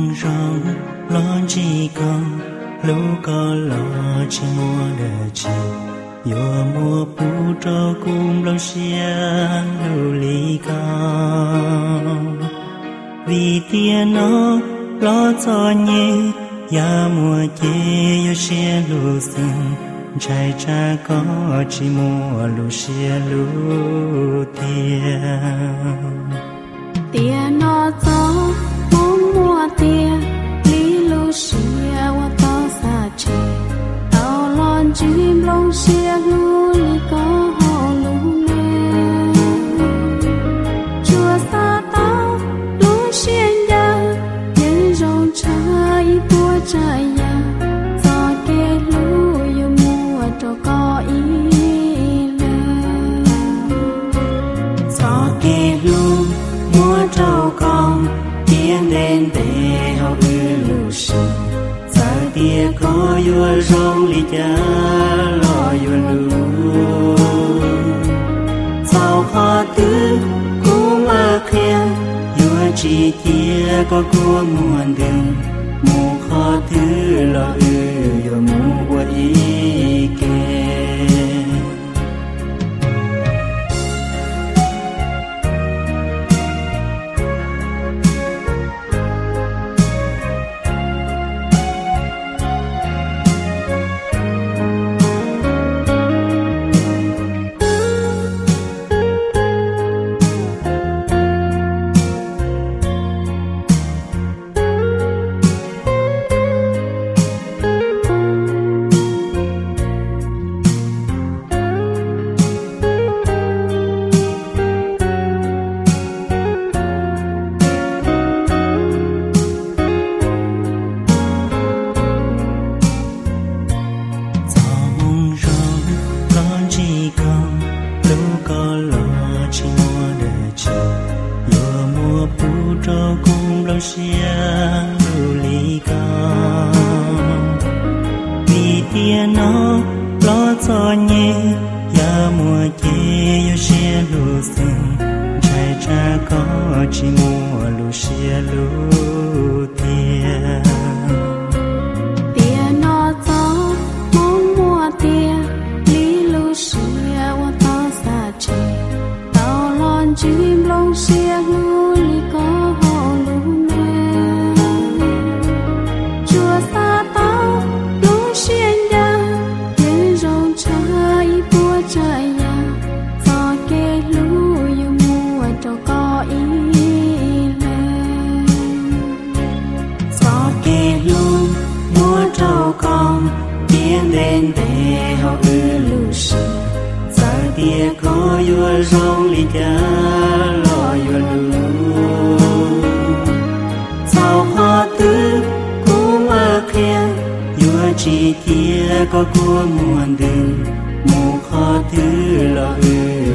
mong rằng lo chỉ cần lúc có lo chỉ mua đời chỉ yo mua pu cho cùng lâu xia lưu ly cao vì tiền nó lo cho nhé ya mua chê yo xia lưu sinh trái cha có chỉ mua lưu xia lưu tiền nó cho muốn mua tiền lý lưu xia qua to xa chê tao lon chim lông xia lưu lý có hồ lưu nè chùa xa tao lưu xia ya nhân rong trái bùa trái ya do kê lưu yêu mua cho có ý lên do kê lưu mua trâu con tiếng đến để họ lưu sinh giờ tia có yêu rong li cha lo yêu lưu sao khó tư cũng mà khen yêu chỉ tia có của muôn đường mu khó thứ lo yêu mu qua ý kê chỉ tia có của muôn đường mu khó thứ lo